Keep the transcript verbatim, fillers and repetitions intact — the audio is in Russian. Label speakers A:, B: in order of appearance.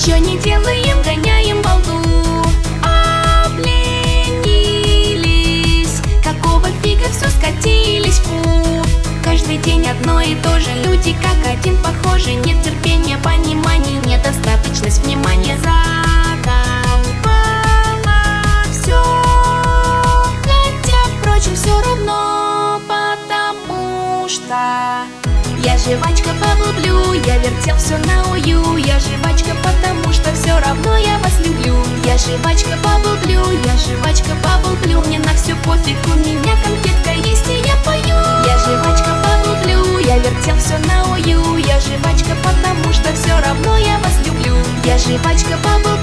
A: Ничего не делаем, гоняем балду. Обленились, какого фига все скатились, фу. Каждый день одно и то же, люди как один похожи. Нет терпения, понимания, недостаточность внимания. Задолбало все, хотя, впрочем, все равно, потому что я жвачка Bubble Blue, я вертел все на ую. Я жвачка, потому что все равно я вас люблю. Я жвачка Bubble Blue, я жвачка Bubble Blue. Мне на все пофиг, у меня конфетка есть и я пою. Я жвачка Bubble Blue, я вертел все на ую. Я жвачка, потому что все равно я вас люблю. Я жвачка Bubble